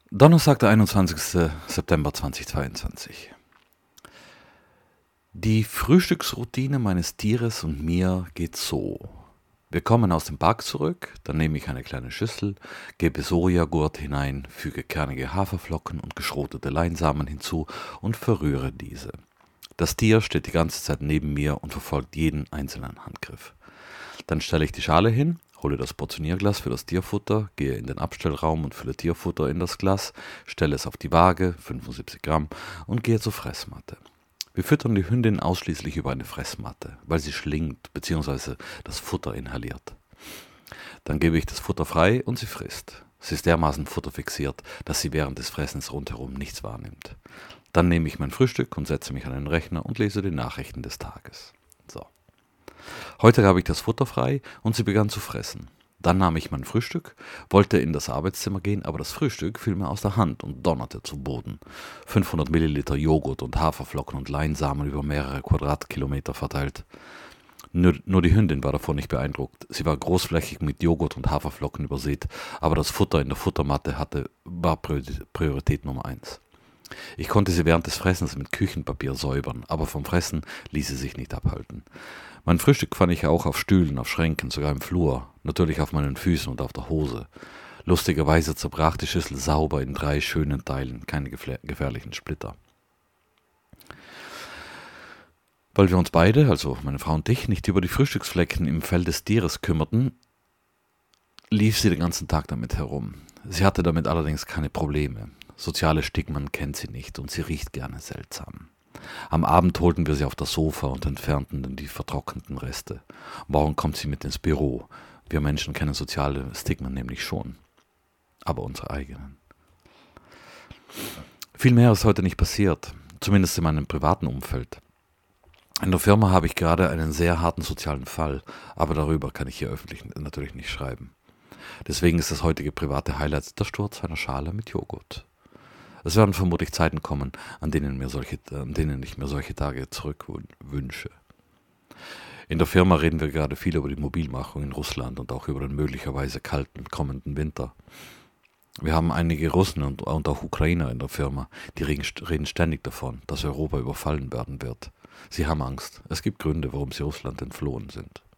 Donnerstag, der 21. September 2022. Die Frühstücksroutine meines Tieres und mir geht so. Wir kommen aus dem Park zurück, dann nehme ich eine kleine Schüssel, gebe Sojagurt hinein, füge kernige Haferflocken und geschrotete Leinsamen hinzu und verrühre diese. Das Tier steht die ganze Zeit neben mir und verfolgt jeden einzelnen Handgriff. Dann stelle ich die Schale hin, hole das Portionierglas für das Tierfutter, gehe in den Abstellraum und fülle Tierfutter in das Glas, stelle es auf die Waage, 75 Gramm, und gehe zur Fressmatte. Wir füttern die Hündin ausschließlich über eine Fressmatte, weil sie schlingt bzw. das Futter inhaliert. Dann gebe ich das Futter frei und sie frisst. Sie ist dermaßen futterfixiert, dass sie während des Fressens rundherum nichts wahrnimmt. Dann nehme ich mein Frühstück und setze mich an den Rechner und lese die Nachrichten des Tages. So. Heute gab ich das Futter frei und sie begann zu fressen. Dann nahm ich mein Frühstück, wollte in das Arbeitszimmer gehen, aber das Frühstück fiel mir aus der Hand und donnerte zu Boden. 500 Milliliter Joghurt und Haferflocken und Leinsamen über mehrere Quadratkilometer verteilt. Nur die Hündin war davon nicht beeindruckt. Sie war großflächig mit Joghurt und Haferflocken übersät, aber das Futter in der Futtermatte war Priorität Nummer 1. Ich konnte sie während des Fressens mit Küchenpapier säubern, aber vom Fressen ließ sie sich nicht abhalten. Mein Frühstück fand ich auch auf Stühlen, auf Schränken, sogar im Flur, natürlich auf meinen Füßen und auf der Hose. Lustigerweise zerbrach die Schüssel sauber in 3 schönen Teilen, keine gefährlichen Splitter. Weil wir uns beide, also meine Frau und ich, nicht über die Frühstücksflecken im Fell des Tieres kümmerten, lief sie den ganzen Tag damit herum. Sie hatte damit allerdings keine Probleme. Soziale Stigmen kennt sie nicht und sie riecht gerne seltsam. Am Abend holten wir sie auf das Sofa und entfernten dann die vertrockneten Reste. Morgen kommt sie mit ins Büro. Wir Menschen kennen soziale Stigmen nämlich schon. Aber unsere eigenen. Viel mehr ist heute nicht passiert, zumindest in meinem privaten Umfeld. In der Firma habe ich gerade einen sehr harten sozialen Fall, aber darüber kann ich hier öffentlich natürlich nicht schreiben. Deswegen ist das heutige private Highlight der Sturz einer Schale mit Joghurt. Es werden vermutlich Zeiten kommen, an denen ich mir solche Tage zurückwünsche. In der Firma reden wir gerade viel über die Mobilmachung in Russland und auch über den möglicherweise kalten kommenden Winter. Wir haben einige Russen und auch Ukrainer in der Firma, die reden ständig davon, dass Europa überfallen werden wird. Sie haben Angst. Es gibt Gründe, warum sie Russland entflohen sind.